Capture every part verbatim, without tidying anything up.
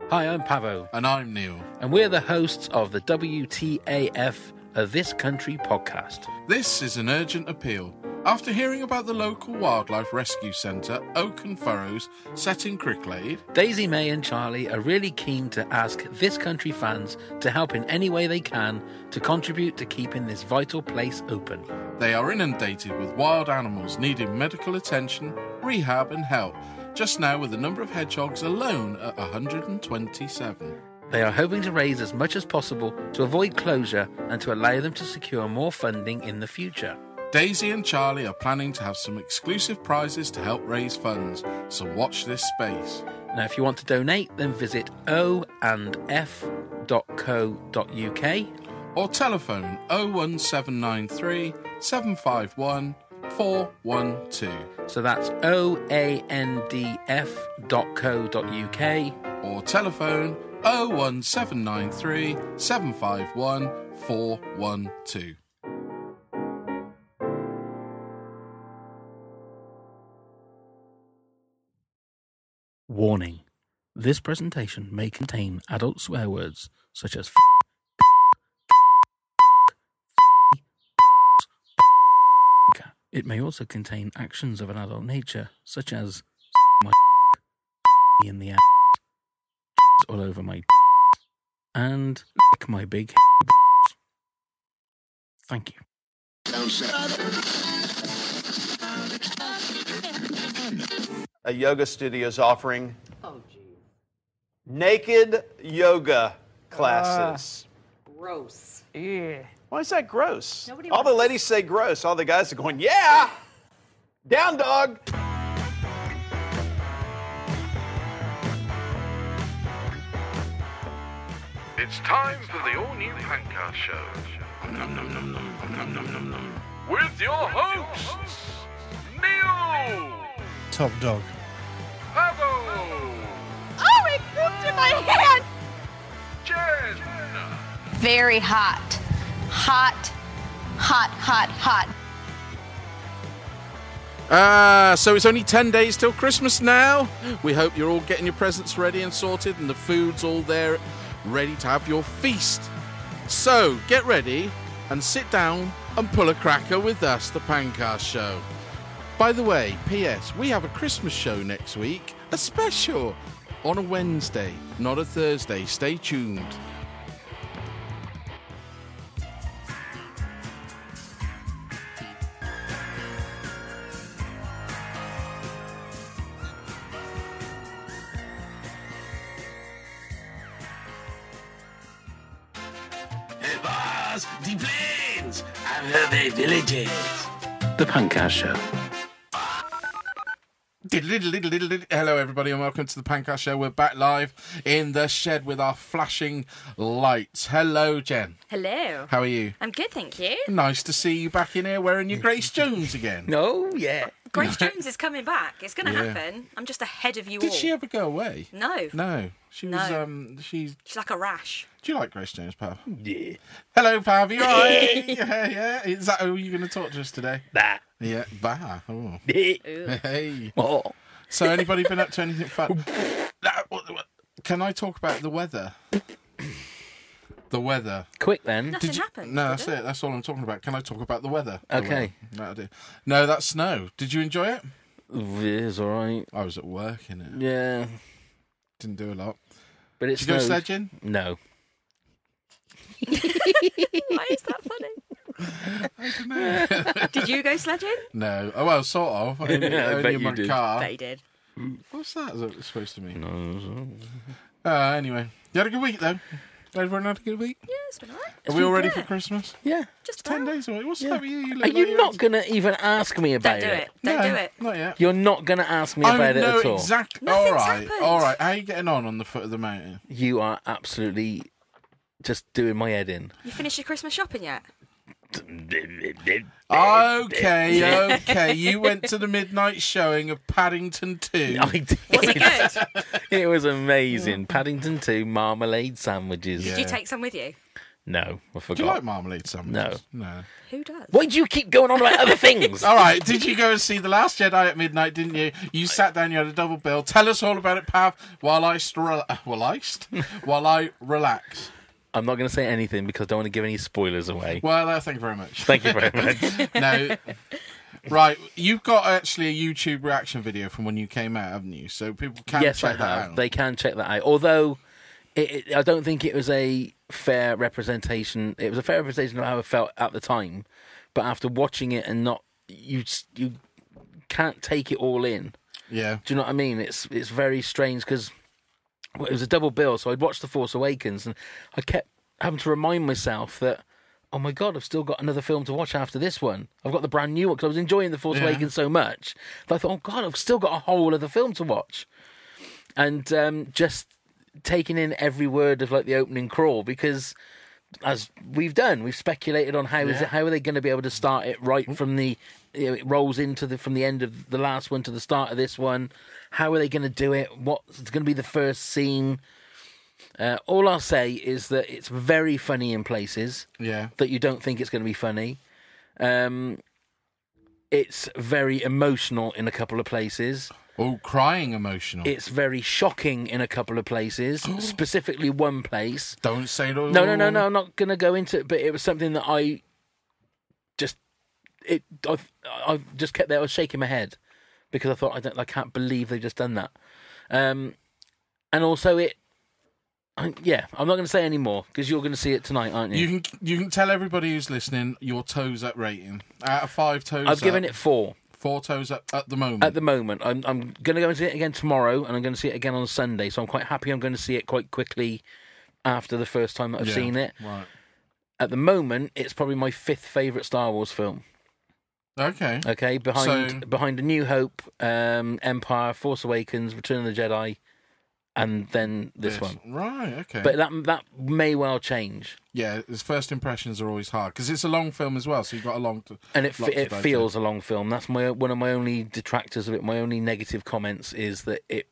Hi, I'm Pavo. And I'm Neil. And we're the hosts of the W T A F, a This Country podcast. This is an urgent appeal. After hearing about the local wildlife rescue centre, Oak and Furrows, set in Cricklade, Daisy, May and Charlie are really keen to ask This Country fans to help in any way they can to contribute to keeping this vital place open. They are inundated with wild animals needing medical attention, rehab and help, just now with the number of hedgehogs alone at one hundred twenty-seven. They are hoping to raise as much as possible to avoid closure and to allow them to secure more funding in the future. Daisy and Charlie are planning to have some exclusive prizes to help raise funds, so watch this space. Now, if you want to donate, then visit o and f dot co dot u k or telephone oh one seven nine three, seven five one, four one two. So that's o a n d f dot co dot u k or telephone oh one seven nine three, seven five one, four one two. Warning. This presentation may contain adult swear words such as f***, It may also contain actions of an adult nature such as my in the ass, all over my and lick my big Thank you. A yoga studio is offering oh, geez. naked yoga classes. Uh, gross. Yeah. Why is that gross? Nobody All the wants ladies say gross. All the guys are going, yeah! Down, dog! It's time for the all-new Pancast Show. With your hosts, Neil! Top dog. Pavo! Oh, it pooped in my hand! Jen! Very hot. Hot, hot, hot, hot. Ah, uh, so it's only ten days till Christmas now. We hope you're all getting your presents ready and sorted and the food's all there, ready to have your feast. So, get ready and sit down and pull a cracker with us, the Pancast Show. By the way, P S, we have a Christmas show next week, a special, on a Wednesday, not a Thursday. Stay tuned. Hey, boss, the planes and the villages. The Pancast Show. Hello, everybody, and welcome to the Pancast Show. We're back live in the shed with our flashing lights. Hello, Jen. Hello. How are you? I'm good, thank you. Nice to see you back in here wearing your Grace Jones again. No, yeah. Grace Jones is coming back. It's going to Yeah. happen. I'm just ahead of you Did all. she ever go away? No. No. She was, No. um, she's... She's like a rash. Do you like Grace Jones, Pav? Yeah. Hello, Pav. You all right? yeah, yeah. Is that who you're going to talk to us today? That. Yeah. Bah. Oh. Ooh. Hey. Oh. So, anybody been up to anything fun? Can I talk about the weather? The weather. Quick then. Nothing Did you... happened. No, did that's it? That's all I'm talking about. Can I talk about the weather? The Okay. weather. That'll do. No, that's snow. Did you enjoy it? It's alright. I was at work in it. Yeah. Didn't do a lot. But it's Did you go snowed. sledging? No. Why is that funny? I don't know. Did you go sledging? No. Oh, well, sort of. Only, I only bet in you my did. car. Bet you did. What's that is it supposed to mean? No. Uh, anyway. You had a good week, though? Everyone had a good week? Yeah, it's been alright. Are we all ready Yeah. for Christmas? Yeah. Just Ten about. days away. What's Yeah. up with you? You look Are like you you're- not going to even ask me about Don't do it? it. Don't No, do it. Not yet. You're not going to ask me I about it know at all. exactly. Nothing's All right. happened. All right. How are you getting on on the foot of the mountain? You are absolutely just doing my head in. You finished your Christmas shopping yet? Okay, okay. You went to the midnight showing of Paddington two. I did. Was it good? It was amazing. Paddington two marmalade sandwiches. Yeah. Did you take some with you? No, I forgot. Do you like marmalade sandwiches? No. No. Who does? Why do you keep going on about other things? All right, did you go and see The Last Jedi at midnight, didn't you? You sat down, you had a double bill. Tell us all about it, Pav, while I, stra- while I, st- while I relax. I'm not going to say anything because I don't want to give any spoilers away. Well, uh, thank you very much. Thank you very much. No. Right, you've got actually a YouTube reaction video from when you came out, haven't you? So people can Yes, I check that have. out. They can check that out. Although, it, it, I don't think it was a fair representation. It was a fair representation of how I felt at the time. But after watching it and not... You you can't take it all in. Yeah. Do you know what I mean? It's it's very strange because well, it was a double bill. So I'd watched The Force Awakens and I kept having to remind myself that, oh my God, I've still got another film to watch after this one. I've got the brand new one because I was enjoying The Force Yeah. Awakens so much. But I thought, oh God, I've still got a whole other film to watch. And um, just taking in every word of like the opening crawl because... As we've done, we've speculated on how is Yeah. it, how are they going to be able to start it right from the you know, it rolls into the from the end of the last one to the start of this one. How are they going to do it? What's going to be the first scene? Uh, all I'll say is that it's very funny in places Yeah. that you don't think it's going to be funny. Um, it's very emotional in a couple of places. Oh, crying emotional. It's very shocking in a couple of places, specifically one place. Don't say it all. No, no, no, no. I'm not going to go into it, but it was something that I just it. I I just kept there. I was shaking my head because I thought I don't. I can't believe they've just done that. Um, and also it. I, yeah, I'm not going to say any more because you're going to see it tonight, aren't you? You can you can tell everybody who's listening your toes up rating. Out of five toes I've up, given it four. four toes up at the moment. At the moment, I'm I'm going to go and see it again tomorrow, and I'm going to see it again on Sunday. So I'm quite happy. I'm going to see it quite quickly after the first time that I've Yeah, seen it. Right. At the moment, it's probably my fifth favourite Star Wars film. Okay. Okay, behind So- behind A New Hope, um, Empire, Force Awakens, Return of the Jedi, and then this one. Right. Okay. But that that may well change, yeah, his first impressions are always hard because it's a long film as well. So you've got a long. To, and it lot fe- to it digest. feels a long film. That's my one of my only detractors of it. My only negative comments is that it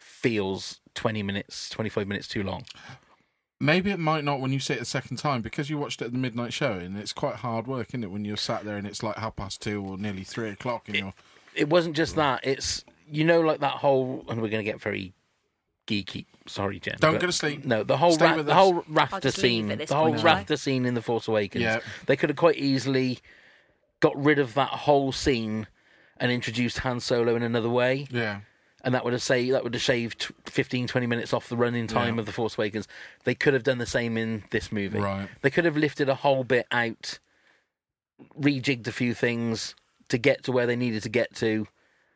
feels twenty minutes, twenty-five minutes too long. Maybe it might not when you see it a second time because you watched it at the midnight showing. It's quite hard work, isn't it, when you're sat there and it's like half past two or nearly three o'clock and you're. It wasn't just that. It's you know like that whole, and we're going to get very geeky. Sorry, Jen. Don't but- go to sleep. No, the whole Stay ra- with the us. whole I'll rafter just leave scene, at this the whole point, shall I? rafter scene in The Force Awakens. Yeah. They could have quite easily got rid of that whole scene and introduced Han Solo in another way, Yeah. and that would have saved that would have shaved fifteen, twenty minutes off the running time Yeah. of The Force Awakens. They could have done the same in this movie. Right. They could have lifted a whole bit out, rejigged a few things to get to where they needed to get to,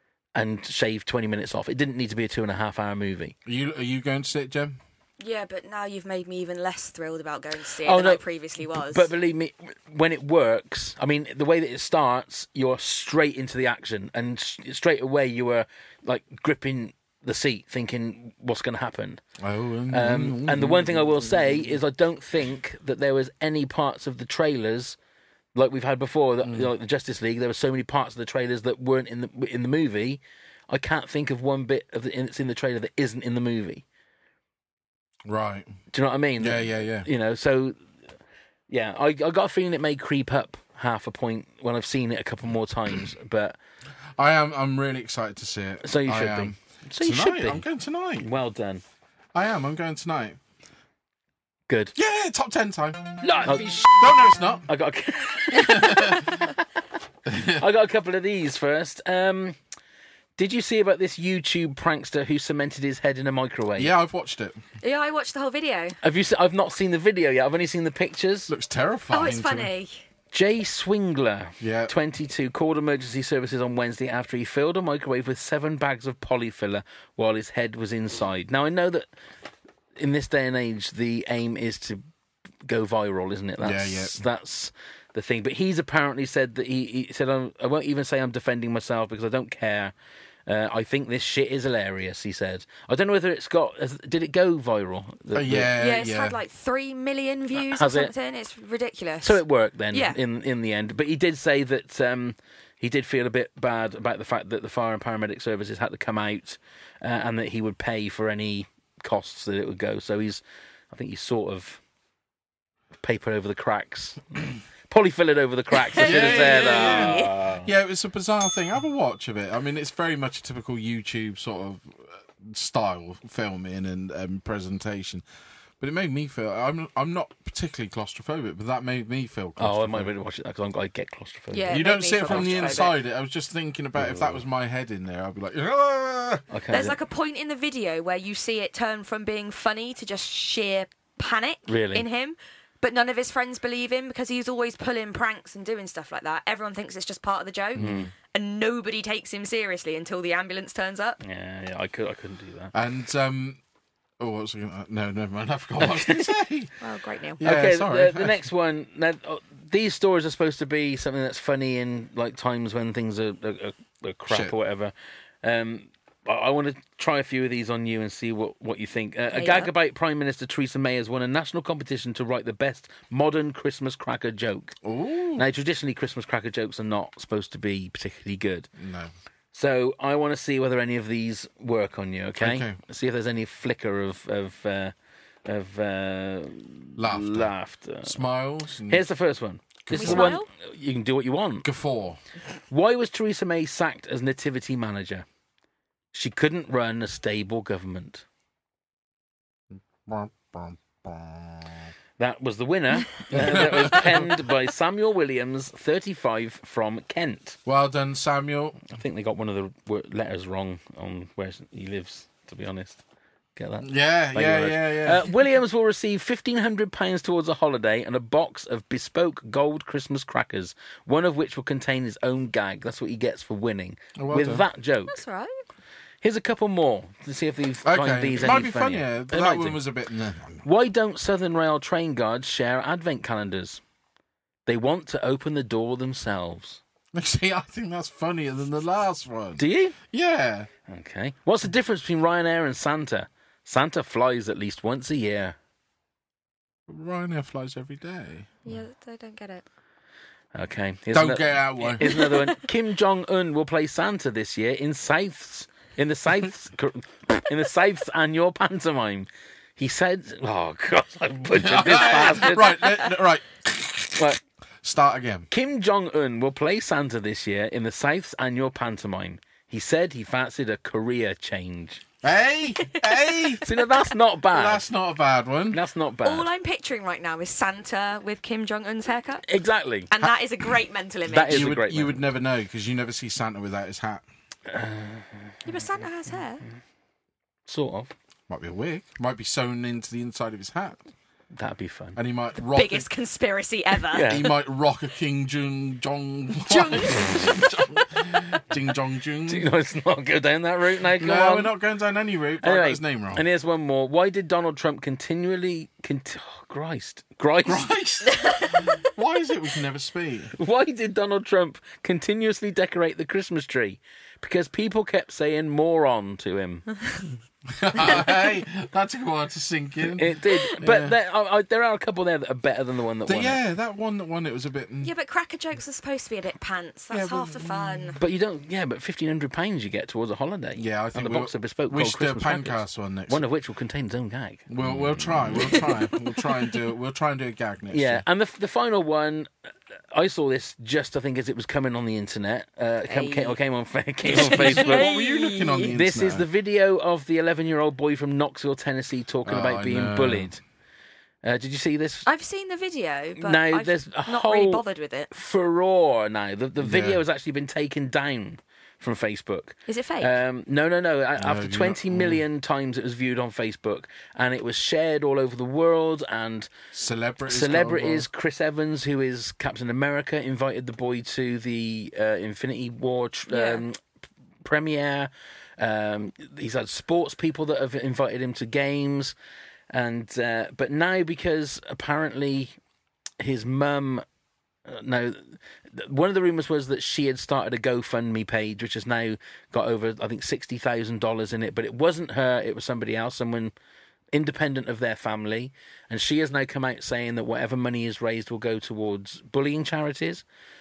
and shaved twenty minutes off. It didn't need to be a two and a half hour movie. Are you are you going to sit, Jem? Yeah, but now you've made me even less thrilled about going to see it Oh, than no, I previously was. But believe me, when it works, I mean, the way that it starts, you're straight into the action, and s- straight away you were like gripping the seat, thinking, "What's going to happen?" Oh. Um, and the one thing I will say is, I don't think that there was any parts of the trailers like we've had before, that, you know, like the Justice League. There were so many parts of the trailers that weren't in the in the movie. I can't think of one bit of the, that's in the trailer that isn't in the movie. Right. Do you know what I mean? Yeah, yeah, yeah. You know, so yeah, I I got a feeling it may creep up half a point when I've seen it a couple more times, but I am. I'm really excited to see it. so you I should am. be. So you Tonight, should be. I'm going tonight. Well done. I am. I'm going tonight. Good. Yeah, top ten time. Life No, no, it's not. I got. A... I got a couple of these first. Um, did you see about this YouTube prankster who cemented his head in a microwave? Yeah, I've watched it. yeah, I watched the whole video. Have you? Se- I've not seen the video yet. I've only seen the pictures. Looks terrifying. Oh, it's to me. funny. Jay Swingler, Yeah. twenty-two, called emergency services on Wednesday after he filled a microwave with seven bags of polyfiller while his head was inside. Now, I know that in this day and age, the aim is to go viral, isn't it? That's, Yeah, yeah. That's the thing. But he's apparently said that he, he said, I'm, I won't even say I'm defending myself because I don't care. Uh, I think this shit is hilarious, he said. I don't know whether it's got... has- Did it go viral? The- Uh, the- yeah, Yeah, it's yeah. had like three million views Has or it? something. It's ridiculous. So it worked then, Yeah. in in the end. But he did say that um, he did feel a bit bad about the fact that the fire and paramedic services had to come out uh, and that he would pay for any costs that it would go. So he's, I think he's sort of paper over the cracks. Polyfill it over the cracks, I should have Yeah, said. yeah, yeah, Ah. Yeah, it was a bizarre thing. Have a watch of it. I mean, it's very much a typical YouTube sort of uh, style filming and um, presentation. But it made me feel. I'm I'm not particularly claustrophobic, but that made me feel. Oh, I might really watch it because I get claustrophobic. Yeah. You it don't made me see it feel from the claustrophobic. inside. I was just thinking about if that was my head in there, I'd be like, "Ah!" Okay. There's like a point in the video where you see it turn from being funny to just sheer panic Really? in him. But none of his friends believe him because he's always pulling pranks and doing stuff like that. Everyone thinks it's just part of the joke, Hmm. and nobody takes him seriously until the ambulance turns up. Yeah, yeah, I could, I couldn't do that. And um, oh, what was I gonna, no, never mind. I forgot what I was going to say. Well, great, Neil. Yeah, okay, sorry. the, the next one. Now, uh, these stories are supposed to be something that's funny in like times when things are, are, are, are crap Shit. or whatever. Um, I, I want to try a few of these on you and see what, what you think. Uh, a you gag go. about Prime Minister Theresa May has won a national competition to write the best modern Christmas cracker joke. Ooh. Now, traditionally, Christmas cracker jokes are not supposed to be particularly good. No. So I want to see whether any of these work on you. Okay. Okay. See if there's any flicker of of uh, of uh, Laughter. laughter. Smiles. And Here's the first one. This we is the one smile? you can do what you want. guffaw. Why was Theresa May sacked as nativity manager? She couldn't run a stable government. Bum, bum, bum. That was the winner. Uh, that was penned by Samuel Williams, thirty-five, from Kent. Well done, Samuel. I think they got one of the wo- letters wrong on where he lives, to be honest. Get that? Yeah, Thank you yeah, very much. yeah, yeah. Uh, Williams will receive fifteen hundred pounds towards a holiday and a box of bespoke gold Christmas crackers, one of which will contain his own gag. That's what he gets for winning. Oh, well With done. that joke. That's all right. Here's a couple more to see if these find Okay, these it might any be funnier. funnier. But They that might one do. was a bit. Nah. Why don't Southern Rail train guards share advent calendars? They want to open the door themselves. See, I think that's funnier than the last one. Do you? Yeah. Okay. What's the difference between Ryanair and Santa? Santa flies at least once a year. Ryanair flies every day. Yeah, I don't get it. Okay. Here's Don't ano- get out one. Here's another one. Kim Jong Un will play Santa this year in South's in the South's in the South's annual pantomime. He said, "Oh God, I butchered this bastard." Right, let- right. Right. Start again. Kim Jong Un will play Santa this year in the South's annual pantomime. He said he fancied a career change. Hey, hey. See, now that's not bad. That's not a bad one. That's not bad. All I'm picturing right now is Santa with Kim Jong Un's haircut, Exactly. and that is a great mental image. That is you a would, great you one. would never know because you never see Santa without his hat. Yeah, but Santa has hair. Sort of. Might be a wig. Might be sewn into the inside of his hat, That'd be fun. and he might rock. Biggest conspiracy ever. Yeah. A, he might rock a King Jung Jong. Jing Jong Jung. You know, let's not go down that route now. Come No, on. we're not going down any route. I got Anyway, his name wrong. and here's one more. Why did Donald Trump continually... Cont- oh, Christ. Christ. Christ. Why is it we can never speak? Why did Donald Trump continuously decorate the Christmas tree? Because people kept saying moron to him. Hey, that took a while to sink in. It did. But Yeah. there, I, I, there are a couple there that are better than the one that The- won. it. yeah, that one that won it was a bit. mm, Yeah, but cracker jokes are supposed to be a bit pants. That's Yeah, but- half the fun. But you don't... Yeah, but fifteen hundred pounds you get towards a holiday. Yeah, I think And the we'll- box of bespoke we gold should do a Christmas crackers. pancast one next. One of which will contain its own gag. We'll we'll try. We'll try. We'll try and do. We'll try and do a gag next Yeah, year. and the the final one, I saw this just I think as it was coming on the internet. Uh, came, came, or came on fa- came on What Facebook. were you looking on the internet? This is the video of the eleven-year-old boy from Knoxville, Tennessee, talking Oh, about being no. bullied. Uh, did you see this? I've seen the video, but No, I've there's a not whole really bothered with it. Furore now. The the video Yeah. has actually been taken down from Facebook. Is it fake? Um, no, no, no. A- After you're twenty not- million times it was viewed on Facebook, and it was shared all over the world, and Celebrities. celebrities. Chris Evans, who is Captain America, invited the boy to the uh, Infinity War tr- Yeah. um, p- premiere. Um, he's had sports people that have invited him to games, and uh, but now because apparently his mum. Uh, no, th- one of the rumours was that she had started a GoFundMe page, which has now got over, I think, sixty thousand dollars in it. But it wasn't her; it was somebody else, someone independent of their family. And she has now come out saying that whatever money is raised will go towards bullying charities.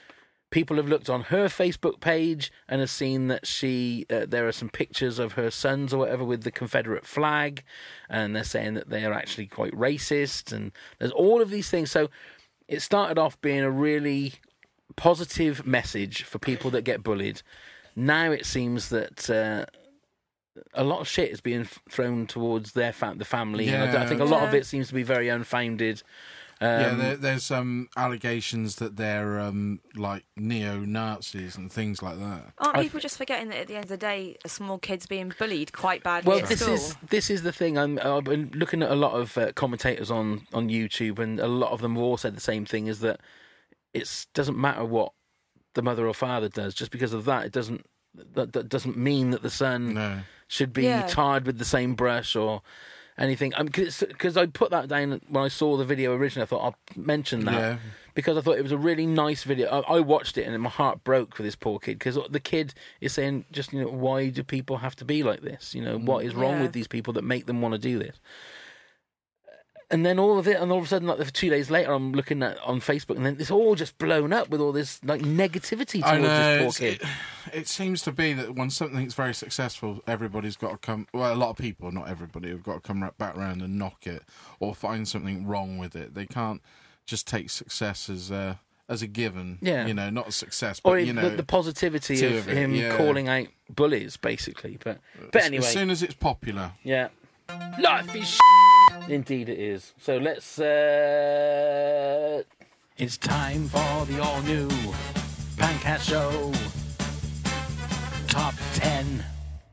people have looked on her Facebook page and have seen that she uh, there are some pictures of her sons or whatever with the Confederate flag, and they're saying that they are actually quite racist, and there's all of these things. So it started off being a really positive message for people that get bullied. Now it seems that uh, a lot of shit is being thrown towards their fam- the family, Yeah. and I, I think a lot of Yeah. it seems to be very unfounded. Um, yeah, there, there's um, allegations that they're um, like neo-Nazis and things like that. Aren't I- people just forgetting that at the end of the day, a small kid's being bullied quite badly Well, at this school? is this is the thing. I'm, I've been looking at a lot of uh, commentators on, on YouTube, and a lot of them have all said the same thing: is that it doesn't matter what the mother or father does. Just because of that, it doesn't that, that doesn't mean that the son No. should be Yeah. tarred with the same brush or anything. Because I put that down when I saw the video originally. I thought I'll mention that. Yeah. Because I thought it was a really nice video. I, I watched it and my heart broke for this poor kid, because the kid is saying, just, you know, why do people have to be like this? You know, what is wrong Yeah. with these people that make them want to do this? And then all of it, and all of a sudden, like two days later, I'm looking at on Facebook, and then it's all just blown up with all this like negativity I towards know. this poor it's- kid. It, it seems to be that when something's very successful, everybody's got to come. Well, a lot of people, not everybody, have got to come ra- back around and knock it or find something wrong with it. They can't just take success as a as a given. Yeah. You know, not a success, but Or you know, the, the positivity two of of it, him yeah. calling out bullies, basically. But but as- anyway, as soon as it's popular. yeah, life is sh- indeed it is. So let's. Uh... It's time for the all new Pancast Show Top Ten.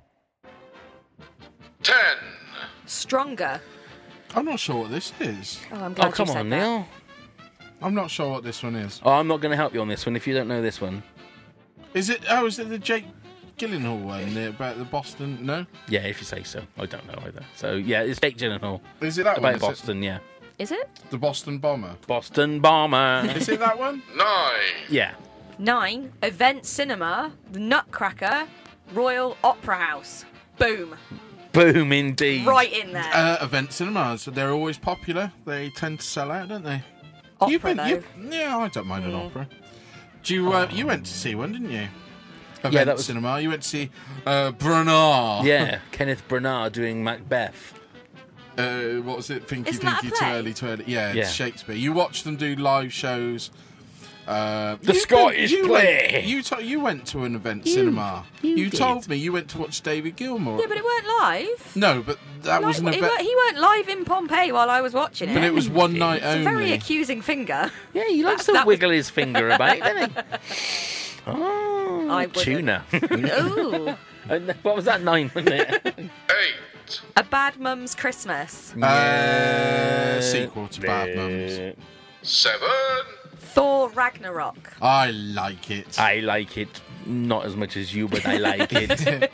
ten. Stronger. I'm not sure what this is. Oh, I'm glad Oh come you said on, that. Neil. I'm not sure what this one is. Oh, I'm not going to help you on this one if you don't know this one. Is it? Oh, is it the Jake Gyllenhaal one the, about the Boston? No, Yeah, if you say so. I don't know either. So yeah, it's Jake Gyllenhaal is it that one? about Is it Boston. Yeah, Is it? the Boston bomber. Boston bomber. Is it that one? nine. Yeah. Nine. Event Cinema, The Nutcracker, Royal Opera House. Boom. Boom, indeed. Right in there. Uh, event cinemas. They're always popular. They tend to sell out, don't they? Opera, You've been, though. you- yeah, I don't mind an opera. Do you? Uh, you went to see one, didn't you? Event Yeah, that was- cinema. You went to see uh, Bernard. Yeah, Kenneth Branagh doing Macbeth. Uh, what was it? Pinky Isn't that a Pinky, too play? early, too early. Yeah, it's Yeah. Shakespeare. You watched them do live shows. Uh, The you've Scottish you play. Went, you, to, you went to an event cinema. you You did. told me you went to watch David Gilmour. Yeah, but it weren't live. No, but that Like, was an he, event. weren't, he weren't live in Pompeii while I was watching it. But it was one night It's a only. very accusing finger. Yeah, he likes That- to that was- wiggle his finger about, doesn't he? Oh, I wouldn't. tuna. Ooh. And what was that, nine, wasn't it? eight. A Bad Mum's Christmas. Uh, sequel to Bad Mums. seven. Thor Ragnarok. I like it. I like it. Not as much as you, but I like it.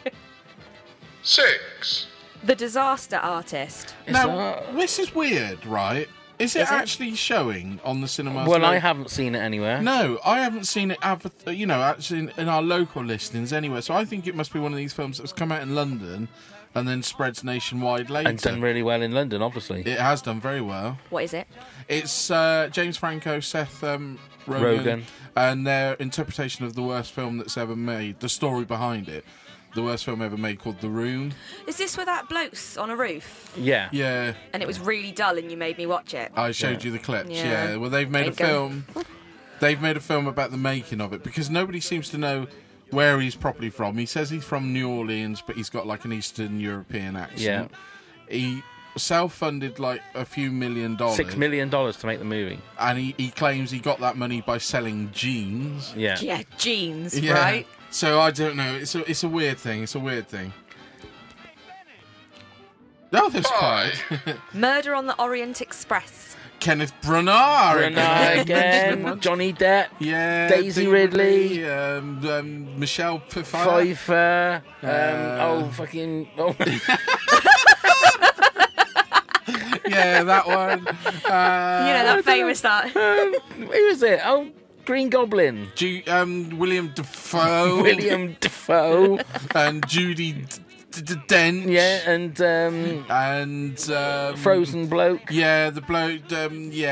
six. The Disaster Artist. now, this is weird, right? Is it Is it? actually showing on the cinemas? Well, I lo- haven't seen it anywhere. No, I haven't seen it. Adver- you know, actually in, in our local listings anywhere. So I think it must be one of these films that's come out in London and then spreads nationwide later. And done really well in London, obviously. It has done very well. What is it? It's uh, James Franco, Seth um, Rogen, Rogen. and their interpretation of the worst film that's ever made. The story behind it, the worst film ever made, called The Room. Is this where that bloke's on a roof? Yeah. Yeah, And it was really dull and you made me watch it. I showed you the clips. Yeah. Yeah. Well, they've made Ain't a go- film. They've made a film about the making of it because nobody seems to know where he's properly from. He says he's from New Orleans, but he's got like an Eastern European accent. Yeah. He self-funded like a few million dollars. Six million dollars to make the movie. And he, he claims he got that money by selling jeans. Yeah. Yeah, jeans, Yeah. right? So I don't know. It's a it's a weird thing. It's a weird thing. Oh, there's Five. quite Murder on the Orient Express. Kenneth Branagh. Branagh again. Johnny Depp. Yeah. Daisy Ridley. Um, um, Michelle Pfeiffer. Pfeiffer. Um, Uh, oh, fucking. Oh. Yeah, that one. Uh, You know, that famous that. um, who is it? Oh, Green Goblin. Ju- um, William Defoe. William Defoe. and Judy D- D- D- Dench. Yeah, and um, And um, Frozen bloke. Yeah, the bloke. Um, yeah,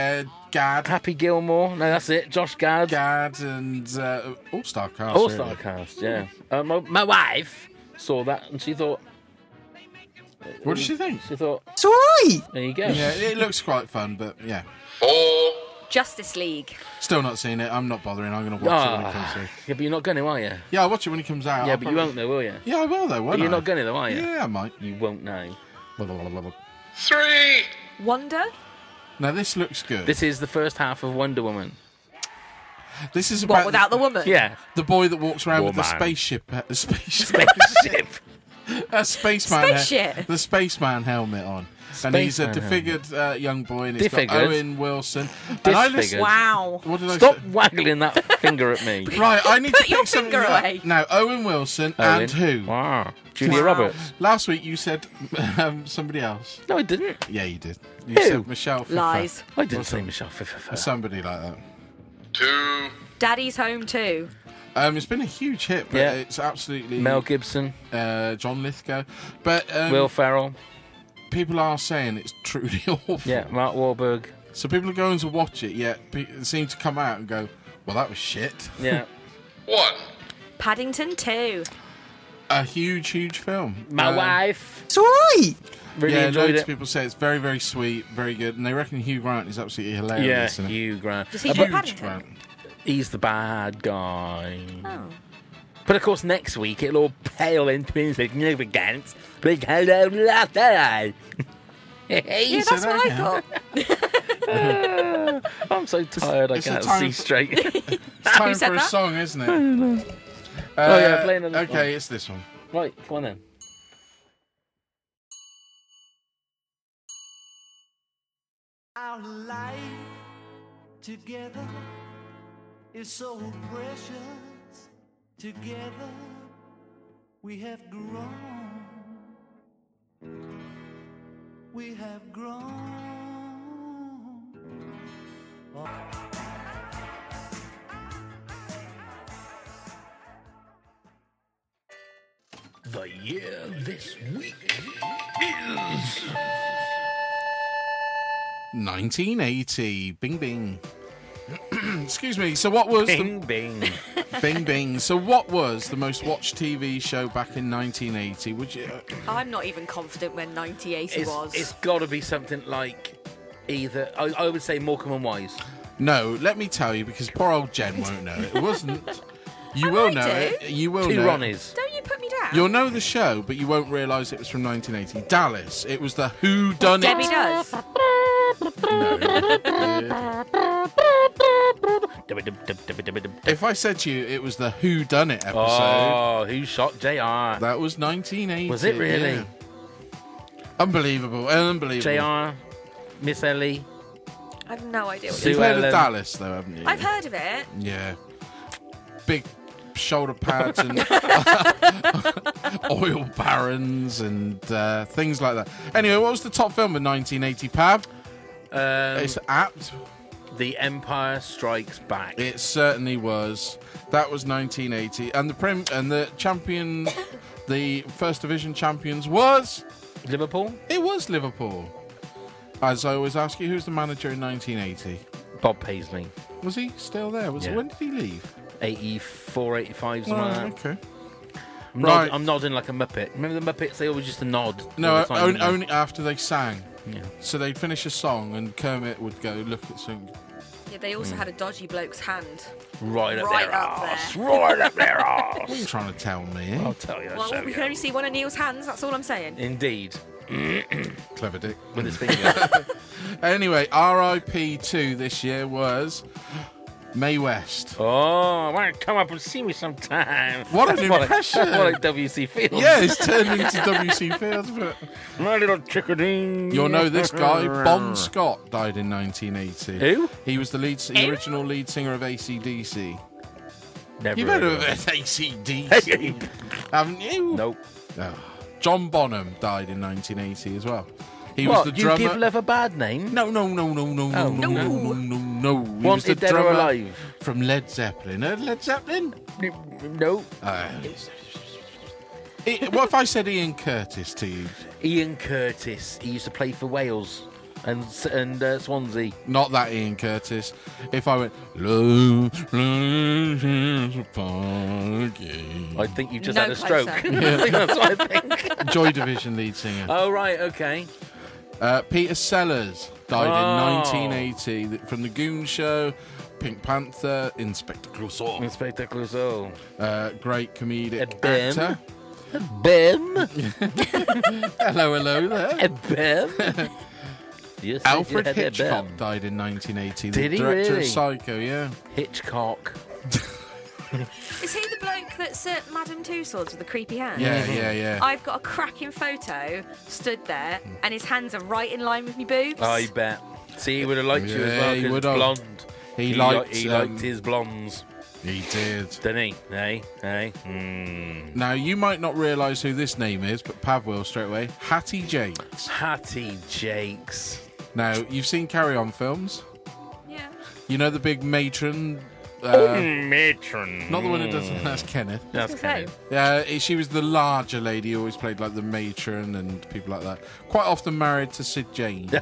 Gad. Happy Gilmore. No, that's it. Josh Gad. Gad and uh, all-star cast. All-star really. cast, yeah. Uh, my, my wife saw that and she thought... What did she think? She thought... It's all right. There you go. Yeah, it looks quite fun, but yeah. Four. Justice League. Still not seen it. I'm not bothering. I'm going to watch it when it comes Ah, through. yeah, but you're not going to, are you? Yeah, I'll watch it when it comes out. Yeah, I'll but you probably- won't know, will you? Yeah, I will, though, won't But you're I? not going to, though, are you? Yeah, I might. You won't know. Three. Wonder. Now, this looks good. This is the first half of Wonder Woman. This is about What, without the woman? Yeah. the boy that walks around with the Woman. spaceship, uh, the spaceship, Spaceship. a spaceman, he- Spaceship. the spaceman helmet on, and he's a Spaceman defigured uh, young boy, and it's got Defigured? Owen Wilson. And I listen- Disfigured. Wow. What did I Stop say? waggling that finger at me. Right, I need Put to your pick something finger up. away. Now, Owen Wilson Owen. and who? Wow. Julia Wow. Roberts. Last week you said um, somebody else. No, I didn't. Yeah, you did. You Who? said Michelle Pfeiffer. Lies. I didn't say Michelle Pfeiffer. Somebody like that. Two. Daddy's Home too. Um, it's been a huge hit, but Yeah. it's absolutely Mel Gibson, uh, John Lithgow. But um, Will Ferrell, people are saying it's truly awful. yeah, Mark Wahlberg, So people are going to watch it, yet pe- seem to come out and go, "Well, that was shit." yeah. One. Paddington two. A huge, huge film. My Um, wife. It's all right. Really yeah, enjoyed loads it. of people say it's very, very sweet, very good, and they reckon Hugh Grant is absolutely Yeah, hilarious. in it. Hugh Grant. Does he Uh, play but Paddington? Grant. he's the bad guy. Oh. But of course, next week it'll all pale into insignificance because of that. Yeah, say that's that what again. I thought. I'm so tired I it's a can't time see for- straight. It's time Who said for a that? song, isn't it? Oh, yeah, play another Okay, song. it's this one. Right, come on then. Our life together is so precious. Together we have grown. We have grown. The year this week is nineteen eighty. Bing, bing. Excuse me. So what was Bing Bing. the Bing Bing? So what was the most watched T V show back in nineteen eighty? Would you? Uh, I'm not even confident when ninety eighty It's, was. it's got to be something like either. I, I would say Morecambe and Wise. no, let me tell you, because poor old Jen won't know it. It wasn't. You Oh, will I know do. it. You will Two know. it. Ronnies. Don't you put me down? You'll know the show, but you won't realise it was from nineteen eighty. Dallas. It was the Who Done Debbie It. does. If I said to you it was the Who Done It episode, Oh, who shot J R? that was nineteen eighty. Was it really? yeah. Unbelievable, unbelievable. J R, Miss Ellie. I have no idea what Sue You've you're heard of Ellen. Dallas, though, haven't you? I've heard of it. Yeah. Big shoulder pads and oil barons and uh, things like that. Anyway, what was the top film of nineteen eighty, Pav? Um, It's apt. The Empire Strikes Back. It certainly was. That was nineteen eighty, and the prim and the champion, the first division champions was Liverpool. it was Liverpool. As I always ask you, who's the manager in nineteen eighty? Bob Paisley. Was he still there? Was Yeah. when did he leave? eighty-four, eighty-five, something Oh, like that. okay. I'm, Right. nod- I'm nodding like a Muppet. Remember the Muppets? They always used to nod. No, all the time, only, didn't they? only after they sang. Yeah. So they'd finish a song, and Kermit would go look at something. Yeah, they also had a dodgy bloke's hand. Right up Right their up arse. there. Right up their What are you arse. trying to tell me? Eh? I'll tell you. I'll Well, show we you. can only see one of Neil's hands, that's all I'm saying. Indeed. Clever dick. With his finger. Anyway, R I P two this year was Mae West. Oh, why don't you come up and see me sometime? What an That's more impression. Like, that's more like W C Fields. Yeah, it's turned into W C Fields. But My little chickadee. you'll know this guy. Bon Scott died in nineteen eighty. Who? He was the lead, the original lead singer of A C D C. Never You've heard heard of A C D C, haven't you? Nope. Oh. John Bonham died in nineteen eighty as well. He What, was the you drummer. give love a bad name? No, no, no, no, no, no, Oh, no, no, no, no, no. He was the Wanted dead or drummer alive? from Led Zeppelin. Heard Led Zeppelin? No. Uh, I- what if I said Ian Curtis to you? Ian Curtis. He used to play for Wales. and and uh, Swansea. Not that Ian Curtis. If I went, Love, love is a party. I think you've just No had a stroke. closer. I think that's what I think. Joy Division lead singer. Oh, right, okay. Uh, Peter Sellers died Oh. in nineteen eighty th- from The Goon Show, Pink Panther, Inspector Clouseau. Inspector Clouseau. Uh, great comedic Ed Bem. actor. Bem. Hello, hello there. Bem. Yes, Alfred yes, yes, Hitchcock Bem. died in nineteen eighty. The Did he director really? of Psycho, yeah. Hitchcock. Is he the bloke that's at Madame Tussauds with the creepy hand? Yeah, yeah, yeah. I've got a cracking photo, stood there, and his hands are right in line with me boobs. I bet. See, he would have liked you as Yeah, well, he 'cause would it's have. blonde. He He, liked, li- he um, liked his blondes, He did. didn't he? Hey, hey. Mm. Now, you might not realise who this name is, but Pav will straight away. Hattie Jakes. Hattie Jakes. Now, you've seen Carry On films. Yeah. You know the big matron? Uh, Matron. not the one who does That's Kenneth. That's So, kind Yeah, she was the larger lady who always played like the matron and people like that. Quite often married to Sid James.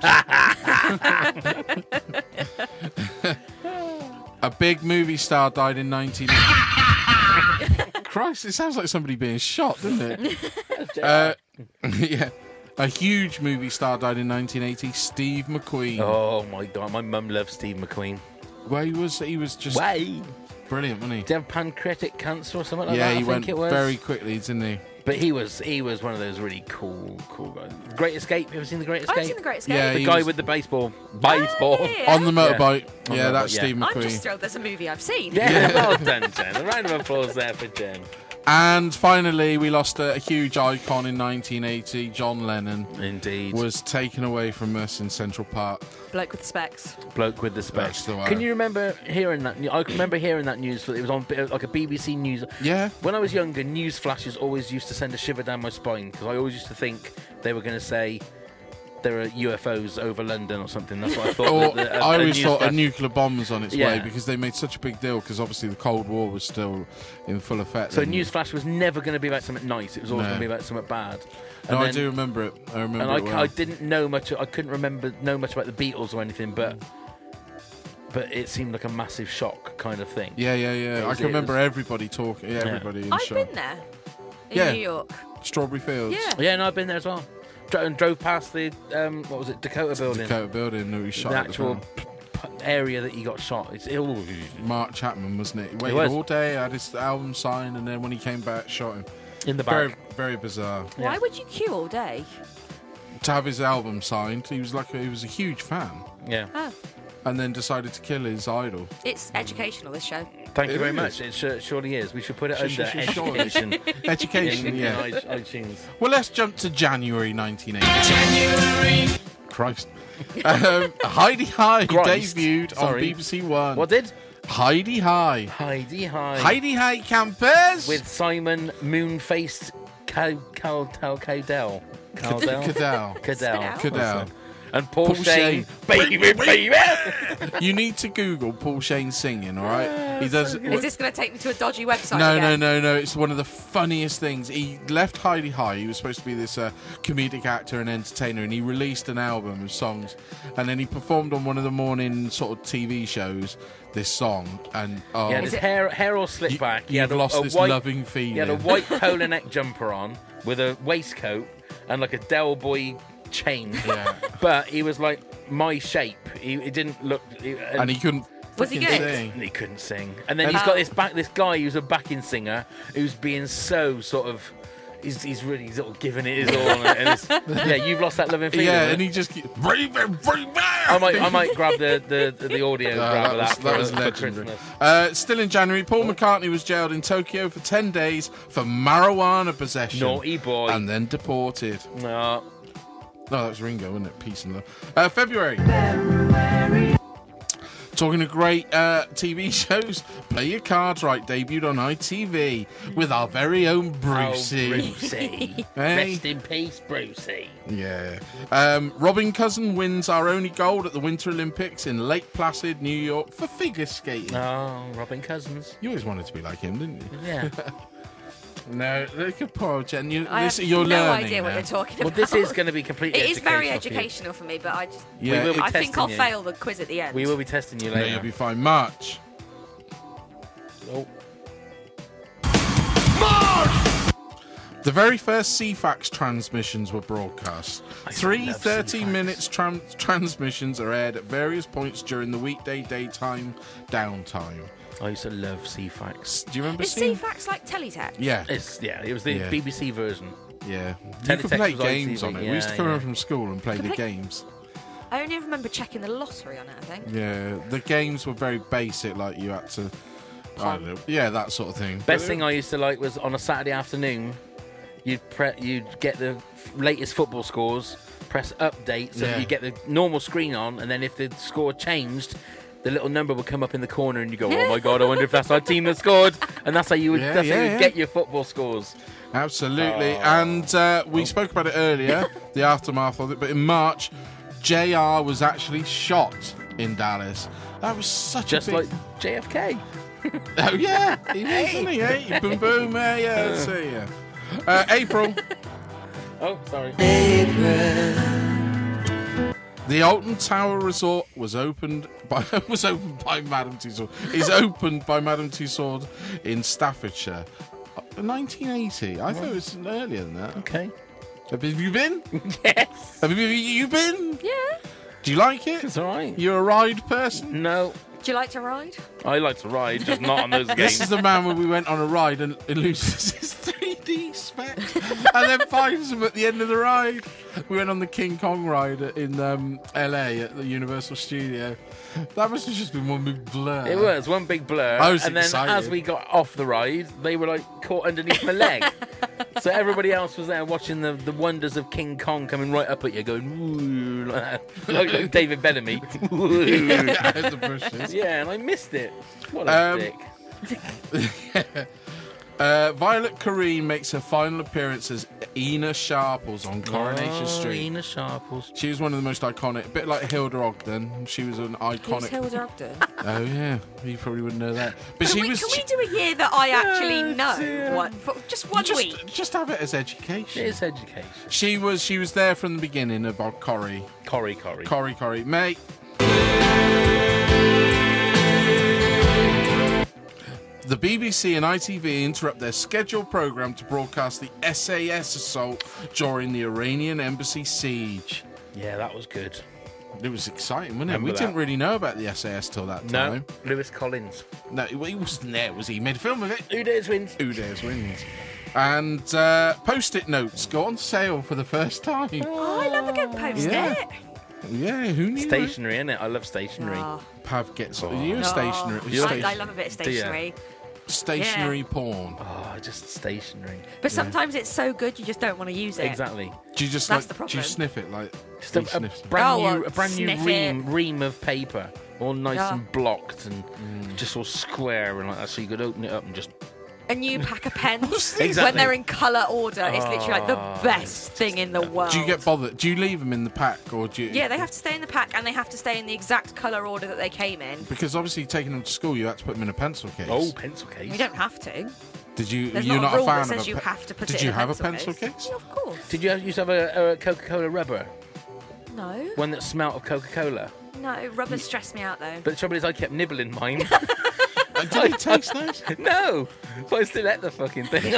A big movie star died in nineteen eighty. Christ, it sounds like somebody being shot, doesn't it? uh, yeah. A huge movie star died in nineteen eighty, Steve McQueen. Oh my god, my mum loves Steve McQueen. Well, he was, he was just Why? brilliant, wasn't Did he have pancreatic cancer or something like he? Yeah, that? I he think went it was. very quickly, didn't he? But he was he was one of those really cool, cool guys. Great Escape. You ever seen The Great Escape? I've seen the Great Escape. Yeah, The he guy was- with the baseball. Baseball. Oh, yeah. On the motorbike. On Yeah, the that's motorbike, yeah. Steve I'm McQueen. just thrilled there's a movie I've seen. Yeah, well done, Jen. A round of applause there for Jen. And finally, we lost a, a huge icon in nineteen eighty. John Lennon Indeed. was taken away from us in Central Park. Bloke with the specs. Bloke with the specs. That's the one. Can you remember hearing that? I can remember hearing that news. It was on like a B B C News. Yeah. When I was younger, news flashes always used to send a shiver down my spine because I always used to think they were going to say there are U F Os over London or something. That's what I thought. Or that the- a- I a always news thought a flash- nuclear bomb was on its Yeah. way because they made such a big deal because obviously the Cold War was still in full effect. So a then. news flash was never going to be about something nice. It was always No. going to be about something bad. No, And I then- do remember it. I remember And I, it well. I didn't know much. I couldn't remember know much about the Beatles or anything, but but it seemed like a massive shock kind of thing. Yeah, yeah, It yeah. I was- can it remember was- everybody talking. Yeah, everybody in I've shock. been there. In Yeah. New York. Strawberry Fields. Yeah. Yeah, no, I've been there as well. Dro- and drove past the um, what was it, Dakota building, Dakota building that we shot the at actual the p- p- area that he got shot. It's it, ooh. Mark Chapman, wasn't it? He waited was. all day, had his album signed, and then when he came back, shot him. in the Very, back. very bizarre. Why Yeah. would you queue all day? To have his album signed, he was like a, he was a huge fan, Yeah. Oh, and then decided to kill his idol. it's educational, this show. Thank It you very is. much. It sure, surely is. We should put it Sh- sh- under sh- surely. education. Education, in, in yeah. i- iTunes. Well, let's jump to January nineteen eighty. January. Christ. um, Heidi High Christ. debuted on Sorry. B B C One. What did? Heidi High. Heidi High. Heidi High campers With Simon Moon-faced Cal Cal Cal Cadell. Caldell. Cadell. Cadell. Cadell. And Paul, Paul Shane. Shane. Baby, baby. You need to Google Paul Shane singing, all right? He does. Is this going to take me to a dodgy website No, again? no, no, no. It's one of the funniest things. He left Heidi High. He was supposed to be this uh, comedic actor and entertainer, and he released an album of songs. And then he performed on one of the morning sort of T V shows this song. And oh, He had his hair, hair all slicked you, back. He you've had a, lost a this white, loving feeling. He had a white polo neck jumper on with a waistcoat and like a Del Boy chain. Yeah. But he was like my shape. He, he didn't look. He, and, and he couldn't. Was he freaking good? sing. and he couldn't sing. And then And- he's got this back. This guy who's a backing singer who's being so sort of. He's, he's really sort of giving it his all. And it's, yeah, you've lost that loving feeling. Yeah, right? and he just keeps. Bring me, bring me. I might, I might grab the, the, the audio Oh, grab of that was, that, for, that was for legendary. Christmas. Uh, still in January, Paul McCartney was jailed in Tokyo for ten days for marijuana possession. Naughty boy. And then deported. No. No, that was Ringo, wasn't it? Peace and love. Uh, February. Talking of great uh, T V shows, Play Your Cards Right debuted on I T V with our very own Brucey. Oh, Brucey. Hey. Rest in peace, Brucey. Yeah. Um, Robin Cousin wins our only gold at the Winter Olympics in Lake Placid, New York for figure skating. Oh, Robin Cousins. You always wanted to be like him, didn't you? Yeah. No, look at poor Jen. You, I this, have you're no learning idea what now. you're talking Well, about. this is going to be completely It is very educational for you. educational for me, but I just. Yeah, We will be it- I think testing I'll you. fail the quiz at the end. We will be testing you no, later. you'll be fine. March. Oh. The very first C FAX transmissions were broadcast. I Three love thirty C FAX. minutes tram- transmissions are aired at various points during the weekday daytime downtime. I used to love C FAX. Do you remember Is seeing? C FAX like teletext? Yeah, It's yeah, it was the Yeah. B B C version. yeah. You Teletext could play was I T V, games on it. we yeah, used to come yeah. home from school and play Could the play- games. I only remember checking the lottery on it, I think. Yeah, the games were very basic. Like you had to, I don't know, yeah, that sort of thing. Best thing I used to like was on a Saturday afternoon, you'd pre- you'd get the f- latest football scores, press update, so Yeah. that you get the normal screen on, and then if the score changed, the little number would come up in the corner, and you go, "Oh my god, I wonder if that's our team that scored." And that's how you would, Yeah, that's how yeah, you yeah. get your football scores. Absolutely. Oh. And uh, we spoke about it earlier, the aftermath of it, but in March, J R was actually shot in Dallas. That was such Just a big... like J F K. Oh, yeah. He was, wasn't he? Hey, boom, boom. Yeah, yeah. Let's see, yeah. Uh, April. Oh, sorry. The Alton Tower Resort was opened by was opened by Madame Tussauds. Is opened by Madame Tussauds in Staffordshire. Uh, nineteen eighty. I thought it was earlier than that. Okay. Have you been? Yes. Have you, you been? Yeah. Do you like it? It's all right. You're a ride person? No, Do you like to ride? I like to ride, just not on those This games. is the man when we went on a ride and it loses his three D specs and then finds them at the end of the ride. We went on the King Kong ride in um, L A at the Universal Studio. That must have just been one big blur. It was one big blur. I was and then excited. as we got off the ride, they were like caught underneath my leg. So everybody else was there watching the, the wonders of King Kong coming right up at you, going woo, like, that. like, like David Bellamy. Woo. Yeah, the bushes. Yeah, and I missed it. What a Um, dick. Uh, Violet Kareem makes her final appearance as Ina Sharples on Coronation Oh, Street. Ina Sharples. She was one of the most iconic, a bit like Hilda Ogden. She was an Who's iconic. Hilda Ogden? Oh yeah, you probably wouldn't know that. But Can, she we, was. can we do a year that I actually know? dear. What, for just one just, week? just have it as education. It is education. She was she was there from the beginning of our Corrie. Corrie, Corrie. Corrie, Corrie. Mate. The B B C and I T V interrupt their scheduled programme to broadcast the S A S assault during the Iranian embassy siege. Yeah, that was good. It was exciting, wasn't it? Remember We that. didn't really know about the S A S till that No, time. Lewis Collins. No, he wasn't there, was he? He made a film of it. Who dares wins? Who dares wins? And uh, post-it notes go on sale for the first time. Oh, I love a good post-it. Yeah. Yeah, who knew? Stationery, innit? I love stationery. Oh, Pav gets you a no. stationery, You like- I, I love a bit of Do ya? stationery. stationery porn. Oh, just stationery. But sometimes it's so good you just don't want to use it. Exactly. Do you just That's like? the Do you problem. sniff it like? Just he a, a sniffs? brand Oh, new, well, a brand new sniff ream, it. ream of paper, all nice Yeah. and blocked and just all square and like that. So you could open it up and just. A new pack of pens Exactly. when they're in colour order is literally like the Oh, best thing in the world. Do you get bothered? Do you leave them in the pack or do you? Yeah, they have to stay in the pack and they have to stay in the exact colour order that they came in. Because obviously taking them to school, you had to put them in a pencil case. Oh, pencil case. You don't have to. Did you? There's you're not, not a rule a fan that says of a you pe- have to put Did it you in have a a pencil, pencil case? Yeah, of course. Did you used to have a, a Coca-Cola rubber? No. One that smelt of Coca-Cola? No, rubber stressed me out though. But the trouble is I kept nibbling mine. Uh, Did it taste nice? No! But I still ate the fucking thing.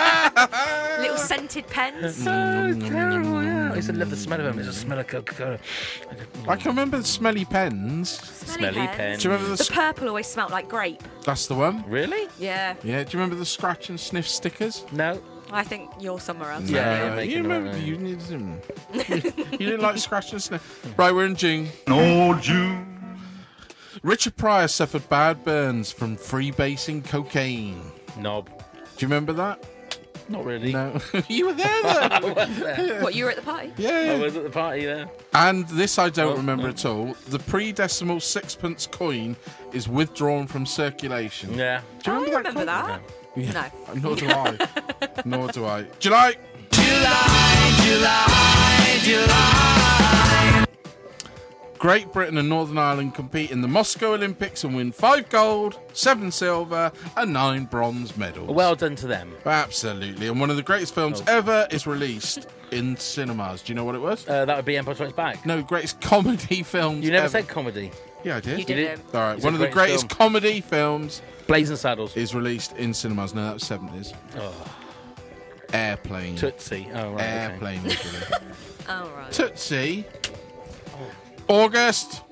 Little scented pens. so terrible, yeah. I used to love the smell of them. It's a smell of Coca-Cola. I can remember the smelly pens. Smelly pens. pens. Do you remember the? The sc- purple always smelt like grape. That's the one. Really? Yeah, Yeah. Do you remember the scratch and sniff stickers? No. I think you're somewhere else. Yeah, No, you're making you the remember? right You needed them. You didn't like scratch and sniff. Right, we're in June. No June. Richard Pryor suffered bad burns from freebasing cocaine. Knob. Do you remember that? Not really. No. You were there then. I was there. What, you were at the party? I Yeah. was at the party there. And this I don't Oh, remember no. at all. The pre-decimal sixpence coin is withdrawn from circulation. Yeah. Do you Oh, remember I that remember coin? that. Yeah. No. Nor do I. Nor do I. July. Great Britain and Northern Ireland compete in the Moscow Olympics and win five gold, seven silver, and nine bronze medals. Well done to them. Absolutely. And one of the greatest films Oh. ever is released in cinemas. Do you know what it was? Uh, that would be Empire Strikes Back. No, greatest comedy films You never ever. said comedy. Yeah, I did. You didn't. All right, It's one a of the great greatest film. comedy films Blazing Saddles. is released in cinemas. No, that was seventies. Oh. Airplane. Tootsie. Oh, right. Airplane was released. Oh, right. Tootsie. August.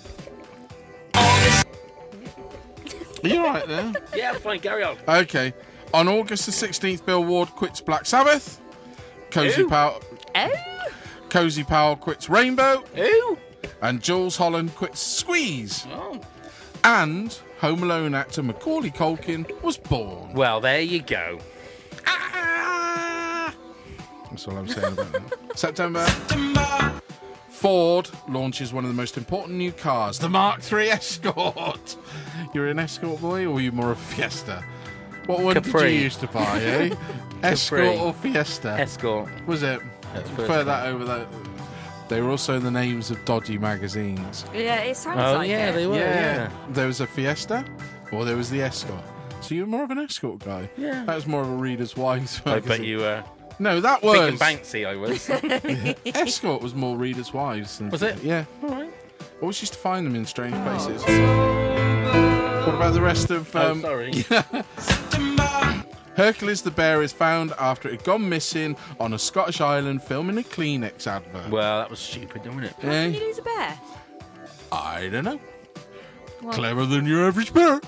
Are you all right there? Okay. Yeah, I'm fine. Carry on. Okay. On August the sixteenth, Bill Ward quits Black Sabbath. Cozy Ew. Powell. Oh. Cozy Powell quits Rainbow. Ooh. And Jules Holland quits Squeeze. Oh. And Home Alone actor Macaulay Culkin was born. Well, there you go. Ah! That's all I'm saying about that. September. Ford launches one of the most important new cars, the Mark three Escort. You're an Escort boy, or were you more of a Fiesta? What one did Capri. you used to buy, eh? Escort Capri. or Fiesta? Escort. Was it? That's Prefer first that over that. They were also the names of dodgy magazines. Yeah, it sounds Oh, like yeah, it. they were. Yeah. There was a Fiesta, or there was the Escort. So you were more of an Escort guy. Yeah. That was more of a Reader's Wives I magazine. bet you were. No, that Big was and Banksy, I was. Escort was more Reader's Wives. Than Was it? Yeah. All right. Always used to find them in strange places. What about the rest of? Oh, Um, sorry. Hercules the bear is found after it had gone missing on a Scottish island filming a Kleenex advert. Well, that was stupid, wasn't it? How Eh? can you lose a bear? I don't know. Well- Cleverer than your average bear.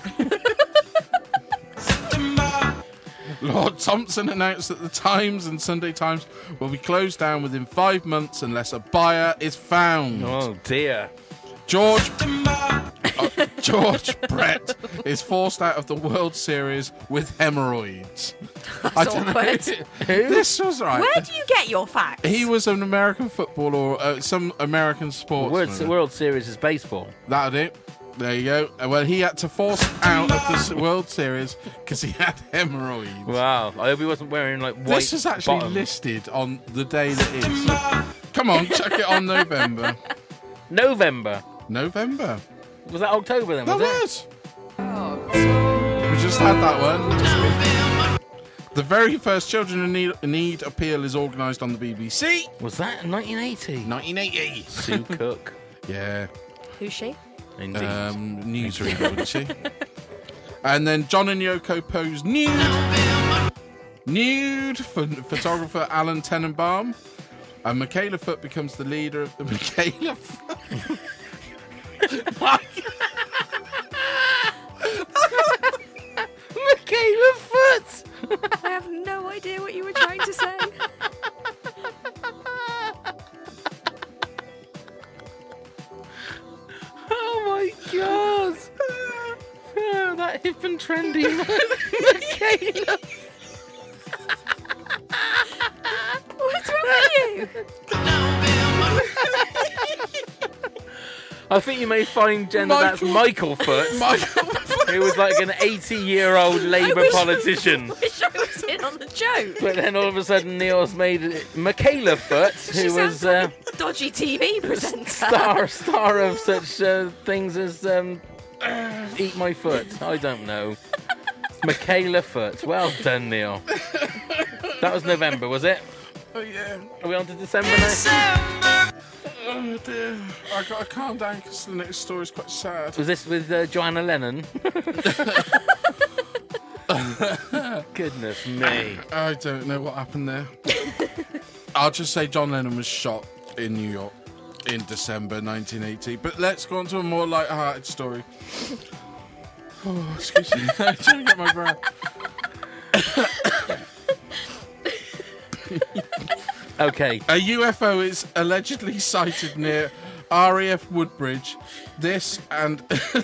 Lord Thompson announced that the Times and Sunday Times will be closed down within five months unless a buyer is found. Oh, dear. George uh, George Brett is forced out of the World Series with hemorrhoids. I don't know. awkward. This was right. Where do you get your facts? He was an American footballer, or uh, some American sportsman. World, World Series is baseball. That'll do. There you go. Uh, Well, he had to force out of the s- World Series because he had hemorrhoids. Wow. I hope he wasn't wearing, like, white This is actually bottoms. listed on the day that is. Come on, check it on November. November. November. Was that October then, That was it? was. We just had that one. The very first Children in Need, Need appeal is organised on the B B C. Was that in nineteen eighty? nineteen eighty. Sue Cook. Yeah. Who's she? Indeed. Um, newsreader, wouldn't she? And then John and Yoko pose nude. Nude for photographer Alan Tenenbaum. And Michaela Foot becomes the leader of the Michaela Foot. Michaela Foot! I have no idea what you were trying to say. Oh my god! Oh, that hip and trendy Michaela. What's wrong with you? I think you may find, Jen, that that's Michael Foot, Michael who was like an eighty-year-old Labour politician. Wish I was in on the joke. But then all of a sudden, Neil's made it Michaela Foot, She who sounds was uh, like a dodgy T V presenter. star star of such uh, things as um, Eat My Foot. I don't know. Michaela Foot. Well done, Neil. That was November, was it? Oh, yeah. Are we on to December now? Oh, dear. I got to calm down because the next story is quite sad. Was this with uh, Joanna Lennon? Goodness me. I don't know what happened there. I'll just say John Lennon was shot in New York in December nineteen eighty. But let's go on to a more light-hearted story. Oh, excuse me. I'm trying to get my breath. Okay. A U F O is allegedly sighted near R A F Woodbridge. This and...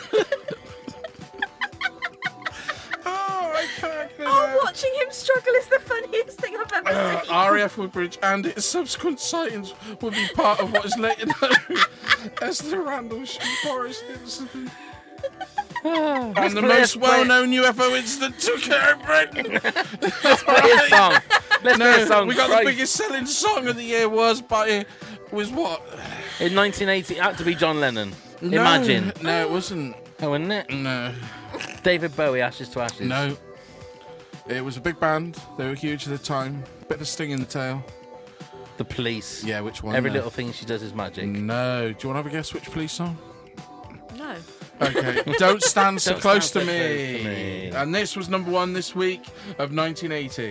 oh, I can't get it Oh, out. watching him struggle is the funniest thing I've ever Uh, seen. R A F Woodbridge and its subsequent sightings will be part of what is later known as the Randlesham Forest incident. and the play a- most well-known U F O incident to occur in Britain. Play a song. Let's play a No, song. we got Christ. the biggest selling song of the year was by was what? In nineteen eighty, it had to be John Lennon. No, Imagine. No, it wasn't. Oh, wasn't it? No. David Bowie, Ashes to Ashes. No. It was a big band. They were huge at the time. Bit of a sting in the tail. The Police. Yeah, which one? Every though? little thing she does is magic. No. Do you want to have a guess which Police song? No. Okay. Don't stand so Don't close stand to so me. close to me. And this was number one this week of nineteen eighty.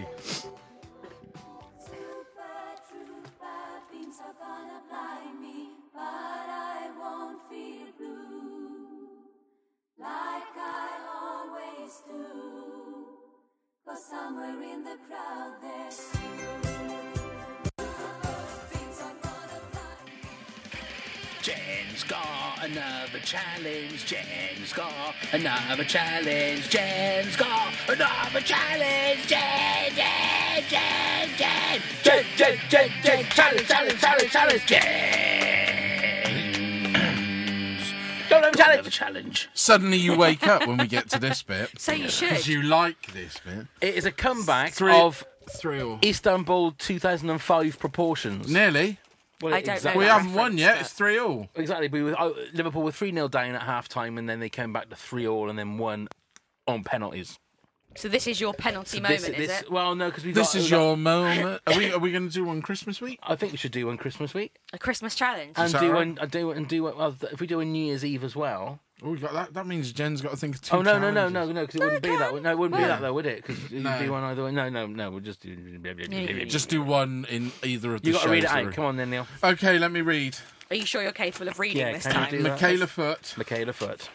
Somewhere in the crowd there's Jen's got another challenge. Jen's got another challenge. Jen's got another challenge. Jen, Jen, Jen, Jen, Jen, Jen, Jen, Jen, challenge, challenge, challenge, challenge, Jen's got another challenge. Challenge. Suddenly you wake up when we get to this bit. So you should. Because you like this bit. It is a comeback Three- of Three all. Istanbul two thousand five proportions. Nearly. Well, I don't exactly. We that haven't won reference, yet. but- It's three all. Exactly. We were, oh, Liverpool were three nil down at half time, and then they came back to three all and then won on penalties. So this is your penalty So moment, this, is this, it? Well, no, because we This got, is we got- your moment. Are we? Are we going to do one Christmas week? I think we should do one Christmas week A Christmas challenge. and that do right? one. uh, Do and do well. If we do a New Year's Eve as well. Oh, we got that. That means Jen's got to think of two. Oh no no no no challenges. no! Because it wouldn't be that. No, it wouldn't be Yeah. that though, would it? Because you'd No. do one either way. No no no. We'll just do. Just do one in either of the You got to read it shows out. that Come on then, Neil. are- Okay, let me read. Are you sure you're capable of reading Yeah, this can you time? do that? Michaela Foot. Michaela Foot.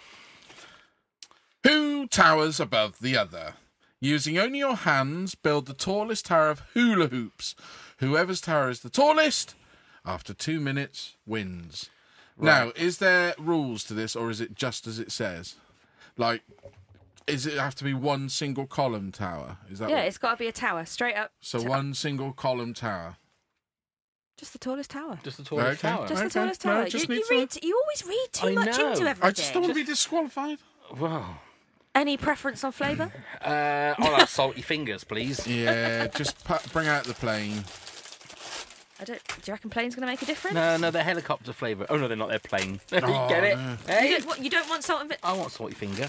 Who towers above the other? Using only your hands, build the tallest tower of hula hoops. Whoever's tower is the tallest, after two minutes, wins. Now, is there rules to this, or is it just as it says? Like, is it have to be one single column tower? Is that Yeah, what- it's got to be a tower, straight up. so to- one single column tower? Just the tallest tower. Just the tallest Okay. tower. Just the Okay, tallest no, tower. just you, need you, to- read, you always read too I much know. into everything. I just don't want to be disqualified. Wow. Any preference on flavour? Uh, I'll have salty fingers, please. Yeah, just pu- bring out the plane. I don't. Do you reckon plane's going to make a difference? No, no, they're helicopter flavour. Oh no, they're not. They're plain. You Oh, get it? no. You Hey, don't, want, you don't want salt and vinegar. I want salty finger.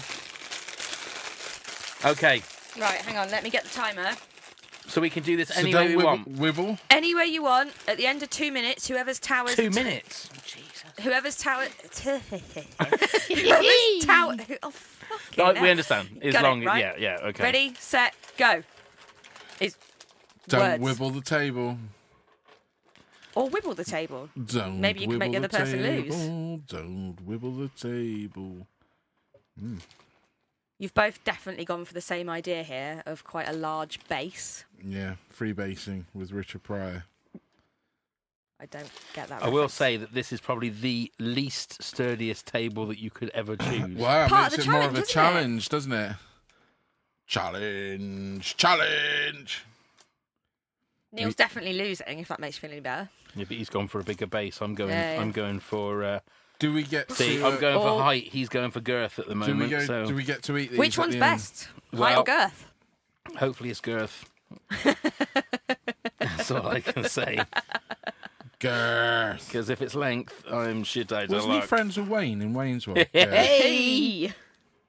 Okay, Right, hang on. Let me get the timer. so we can do this So any don't way we wibble, want. wibble. Any way you want. At the end of two minutes, whoever's tower's Two minutes. Jesus. whoever's tower. whoever's tower. Oh, fucking Right, hell. we understand. As Got it, long, right? yeah, yeah, okay. Ready, set, go. Is Don't words. wibble the table. Or wibble the table. Don't Maybe you can make the wibble other person lose. table. Don't wibble the table. You've both definitely gone for the same idea here of quite a large base. Yeah, freebasing with Richard Pryor. I don't get that. I will reference. say that this is probably the least sturdiest table that you could ever choose. Wow, Part makes of it the more of challenge, a isn't it? challenge, doesn't it? Challenge, challenge. Neil's definitely losing. If that makes you feel any better. Yeah, but he's gone for a bigger base. I'm going. Yeah, yeah. I'm going for. Uh, Do we get see, to? I'm going Or- for height. He's going for girth at the do we moment. go? so Do we get to eat these? Which at one's the end? best? Height Well- or girth? hopefully it's girth. That's all I can say. Girth. Because if it's length, I'm shit out of Wasn't he luck. friends with Wayne in Wayne's World? Hey! Aye.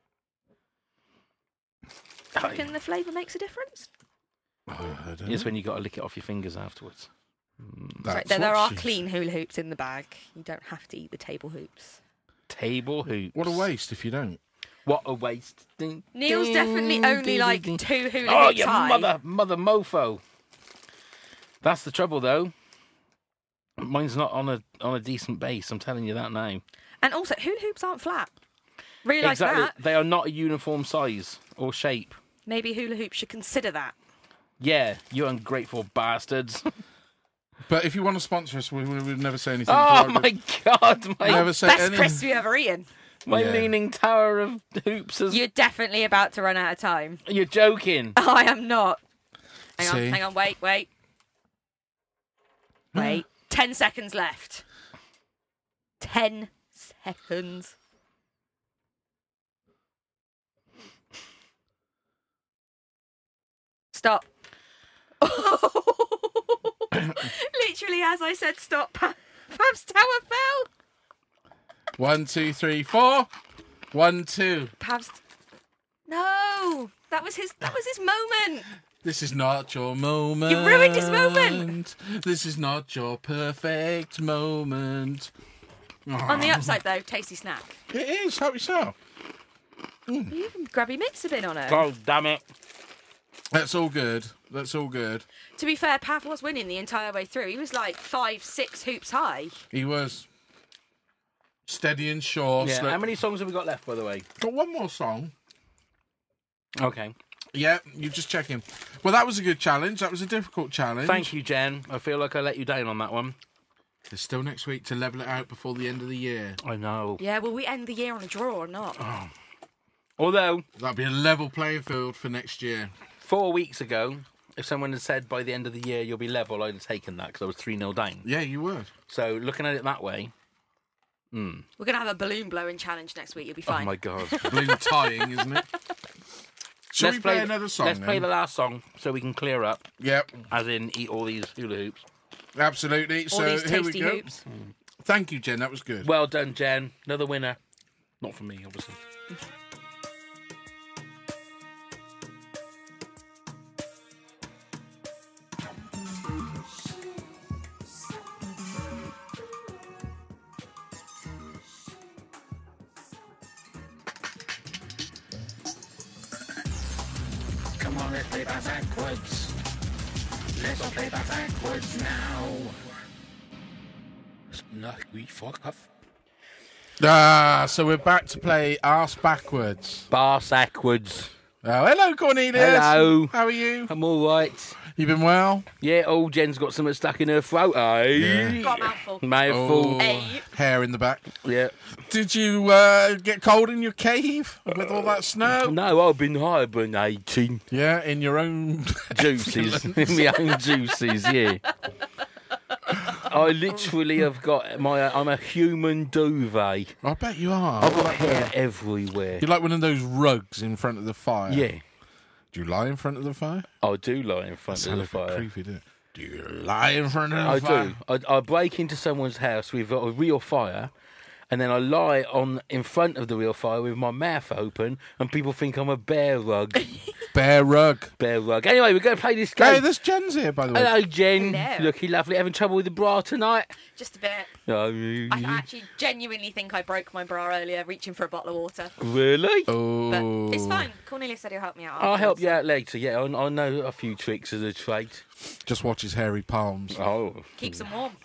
Reckon the flavour makes a difference? Oh, I don't It's know. when you got to lick it off your fingers afterwards. That's Right, there, there what are she's- clean hula hoops in the bag. You don't have to eat the table hoops. Table hoops. What a waste if you don't. What a waste. Ding, Neil's ding, definitely ding, only ding, like ding. two hula Oh, hoops you high. mother, mother mofo. That's the trouble, though. Mine's not on a on a decent base. I'm telling you that now. And also, hula hoops aren't flat. Realise exactly. that. They are not a uniform size or shape. Maybe hula hoops should consider that. Yeah, you ungrateful bastards. But if you want to sponsor us, we we would never say anything. Oh derogatory. my god, my, Never say Best anything. crisps you ever eaten. my Yeah. leaning tower of hoops is. You're definitely about to run out of time. You're joking. I am not. Hang See? on, hang on, wait, wait. Wait. Ten seconds left. Ten seconds. Stop. Literally, as I said stop, pa- Pav's tower fell. One, two, three, four. One, two. Pav's. No, that was his. That was his moment. This is not your moment. You ruined his moment. This is not your perfect moment. On the upside, though, tasty snack. It is. Help yourself. You can grab your mixer bin on it. Oh, damn it. That's all good. That's all good. To be fair, Pav was winning the entire way through. He was like five, six hoops high. He was steady and sure. Yeah. slow- How many songs have we got left, by the way? Got one more song. Okay. Yeah, you just checking. Well, that was a good challenge. That was a difficult challenge. Thank you, Jen. I feel like I let you down on that one. There's still next week to level it out before the end of the year. I know. Yeah, will we end the year on a draw or not? Although, That'll be a level playing field for next year. four weeks ago, if someone had said by the end of the year you'll be level, I'd have taken that because I was three nil down. Yeah, you would. So, looking at it that way, We're going to have a balloon blowing challenge next week. You'll be oh fine. my God. Balloon tying, isn't it? Shall Let's we play the- another song Let's then? play the last song so we can clear up, Yep, as in eat all these hula hoops. absolutely. All so these here we tasty go. hoops. Thank you, Jen. That was good. Well done, Jen. Another winner. Not for me, obviously. Come on, let's play backwards. Let's all play backwards now. No, we fuck off. Ah, so we're back to play Arse Backwards. Bar backwards. Oh, hello, Cornelius. Hello. How are you? I'm all right. You been well? Yeah, old Jen's got something stuck in her throat, eh? Got a mouthful. Mouthful. Oh, Hey. hair in the back. Yeah. Did you uh, get cold in your cave with all that snow? No, I've been hibernating. Yeah, in your own Juices. In my own juices, yeah. I literally have got my. I'm a human duvet. I bet you are. I've got hair everywhere. You're like one of those rugs in front of the fire. Yeah, Do you lie in front of the fire? I do lie in front of Sound the a bit fire. creepy, doesn't it? Do you lie in front of the I fire? do. I, I break into someone's house with a real fire, and then I lie on in front of the real fire with my mouth open, and people think I'm a bear rug. Bear rug. Bear rug. Anyway, we're going to play this game. Hey, there's Jen's here, by the way. Hello, Jen. Hello. Looking lovely. Having trouble with the bra tonight? Just a bit. Oh, I actually genuinely think I broke my bra earlier reaching for a bottle of water. really? Oh. But it's fine. Cornelius said he'll help me out. I'll help you afterwards. out later. Yeah, I, I know a few tricks of the trade. Just watch his hairy palms. Oh. Keeps them warm.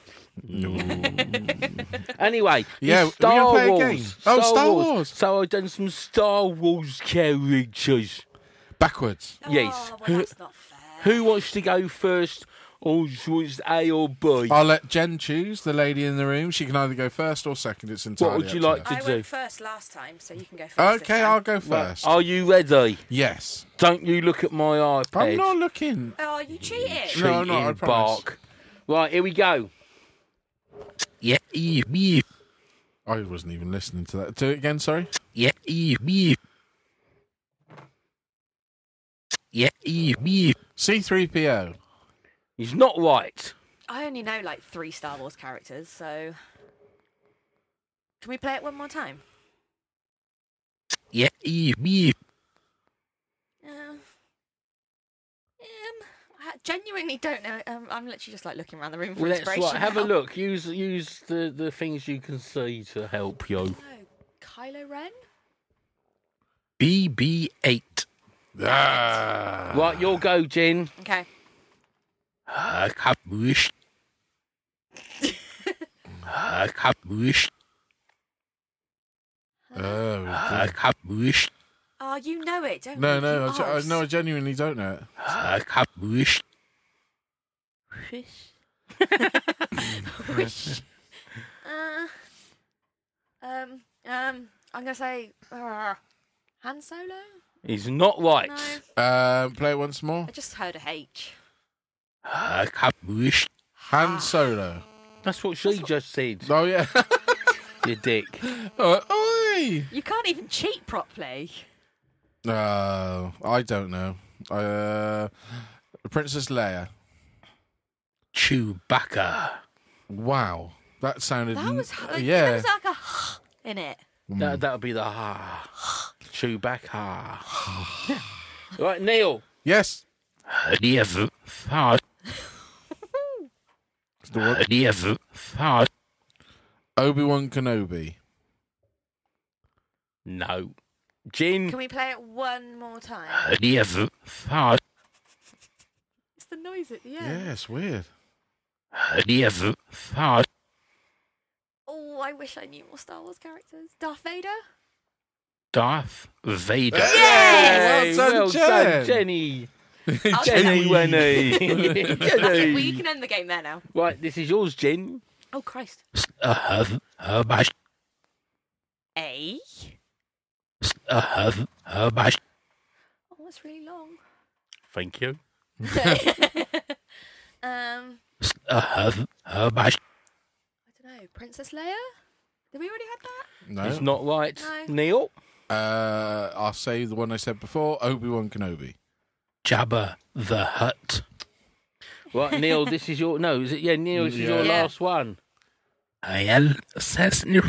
Anyway, Yeah, it's we're Star gonna play a Wars. game. Oh, Star Wars. So I've done some Star Wars characters. Backwards. Yes. Oh, well, Who, that's not fair. who wants to go first? Or was A or B? I'll let Jen choose, the lady in the room. She can either go first or second. It's entirely What would you up to like her. to I do? went first last time, so you can go first. this Okay, time. I'll go first. Are you ready? Yes. Don't you look at my iPad. I'm not looking. Oh, you cheated. No, no, I Cheating promise. bark. Right, here we go. Yeah, yeah, I wasn't even listening to that. Do it again, sorry. yeah, yeah. Yeah, yeah. C three P O. He's not right. I only know like three Star Wars characters, so. Can we play it one more time? Yeah, yeah. Uh, um, I genuinely don't know. Um, I'm literally just like looking around the room for Well, let's inspiration. right, have a now. look. Use use the, the things you can see to help you. Oh, Kylo Ren? B B eight. Ah. Right, you'll go, Jen. Okay. I can't wish. I can't wish. Oh, I can't wish. Oh, you know it, don't no, you? no, You I, ge- I, arse. no, I genuinely don't know it. I can't wish. Wish. uh, um, um, I'm gonna say uh, Han Solo. He's not right. No, Um, play it once more. I just heard a H. I can't wish. Han Solo. That's what she just said. Oh, yeah. You dick. oh, oi! You can't even cheat properly. Uh, I don't know. Uh, Princess Leia. Chewbacca. Wow. That sounded. That was like, yeah. There was like a in it. That that would be the ha. Chewbacca. Right, Neil. Yes. Never thought. Never thought. Obi-Wan Kenobi. No. Jin. Can we play it one more time? Never thought. It's the noise at the end. Yeah, it's weird. Never thought. Oh, I wish I knew more Star Wars characters. Darth Vader? Darth Vader. Yes! Well done, well Jen. done, Jenny. I'll Jenny take Wenny. Okay, Jenny. well, you can end the game there now. Right, this is yours, Jen. Oh, Christ. Uh, uh, bash. A? Uh, uh, bash. Oh, that's really long. Thank you. um, Uh, uh, bash. I don't know. Princess Leia? Did we already have that? No. It's not right. No. Neil. Uh, I'll say the one I said before. Obi-Wan Kenobi. Jabba the Hutt. Right, Neil, this is your... No, is it? Yeah, Neil, this is your Yeah. last one. I am assassin.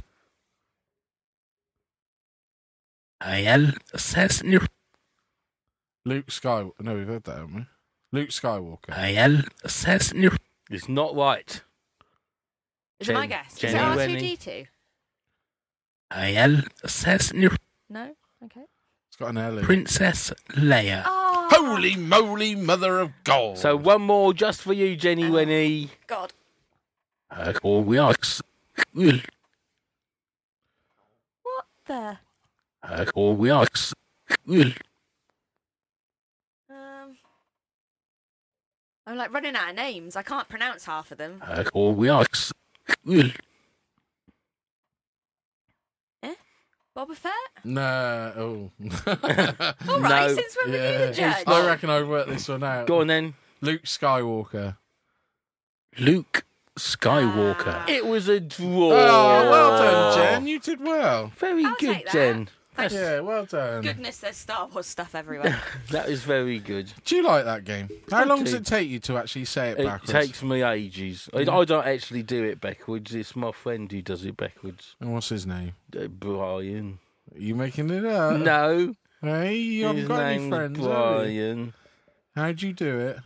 I am assassin. Luke Skywalker. No, we've heard that, haven't we? Luke Skywalker. I am assassin. It's not right. Is Jen- it my guess? Jenny Is it R two Wenny. D two? I am assassin. No? Okay. It's got an L in it. Princess Leia. Oh, Holy moly, mother of God. So one more just for you, Jenny Oh. Wenny. God. Uh, or we are... What the? Uh, or we are... Um, I'm like running out of names. I can't pronounce half of them. Uh, or we are... Boba Fett? No. Oh. All right, No. since when were you Yeah. the judge? I reckon I've worked this one out. Go on then. Luke Skywalker. Luke Skywalker. Ah. It was a draw. Oh, well done, Jen. You did well. Very I'll good, take that. Jen. Thank you. Yeah, well done. Goodness, there's Star Wars stuff everywhere. That is very good. Do you like that game? How I long do. does it take you to actually say it It backwards? takes me ages. I, I don't actually do it backwards. It's my friend who does it backwards. And what's his name? Uh, Brian. Are you making it up? no. Hey, you haven't his got any name's friends, have you? Brian. How'd you do it?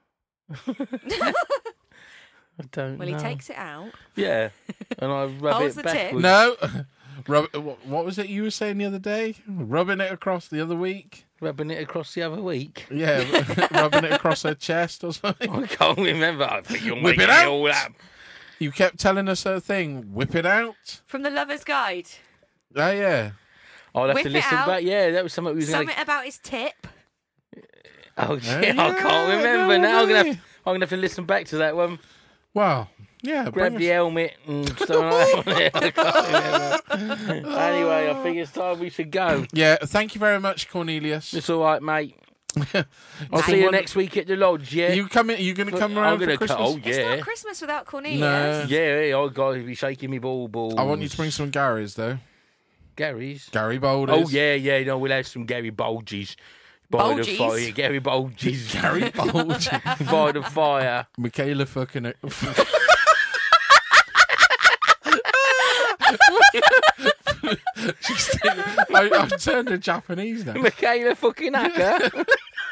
I don't well, know. he takes it out. Yeah. And I rub Holds it the tip. backwards. No. Rub, what, what was it you were saying the other day? Rubbing it across the other week? Rubbing it across the other week. Yeah, rubbing it across her chest or something. I can't remember. I think you're Whip making it it out. all up. You kept telling us her thing. Whip it out. From the Lover's Guide. Oh, yeah. I'll have Whip to it listen out. back. Yeah, that was something we was going Something about his tip. Oh, Yeah, yeah, I can't remember no now. I'm gonna, way. have, I'm gonna have to listen back to that one. Well, yeah. Grab bring the us- helmet and stuff like that. I can't remember. Anyway, I think it's time we should go. Yeah, thank you very much, Cornelius. It's all right, mate. I'll So see you what- next week at the lodge. Yeah. Are you coming? Are you going to come I'm around gonna for co- Christmas? oh, It's yeah. not Christmas without Cornelius. No. Yeah, I got to be shaking me ball balls. I want you to bring some Garys, though. Gary's. Gary Boulders. Oh yeah, yeah. No, we'll have some Gary Bulges. By the Bulges? fire, Gary Bulges. Gary Bulges. By the fire. Michaela fucking it. She's I, I've turned to Japanese now. Michaela fucking Hacker.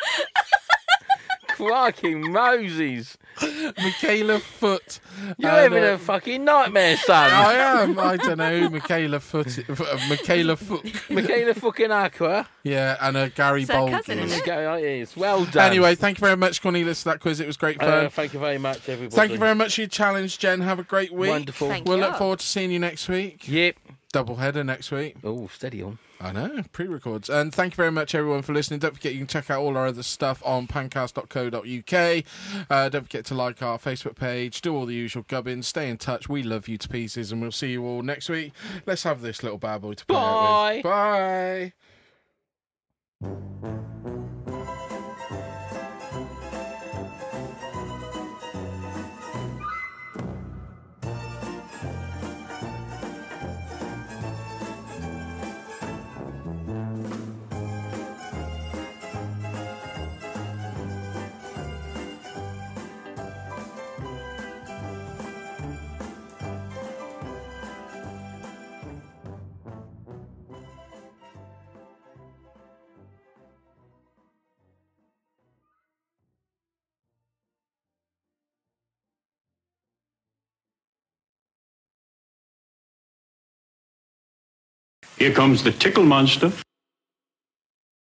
Fucking Moses. Michaela Foot. You're and, having uh, a fucking nightmare, son. I am. I don't know. Michaela Foot. Uh, Michaela Foot. Michaela fucking Aqua. Yeah, and uh, Gary It's her cousin, Bulges. isn't it? Go, yes, well done. Anyway, thank you very much, Cornelius, for that quiz. It was great fun. uh, thank you very much, everybody. Thank you very much for your challenge, Jen. Have a great week. Wonderful. Thank We'll you. look forward to seeing you next week. Yep. Double header next week. Oh, steady on. I know, pre-records. And thank you very much, everyone, for listening. Don't forget you can check out all our other stuff on pancast dot co dot uk. Uh, don't forget to like our Facebook page, do all the usual gubbins, stay in touch. We love you to pieces, and we'll see you all next week. Let's have this little bad boy to play Bye. it with. Bye. Here comes the tickle monster.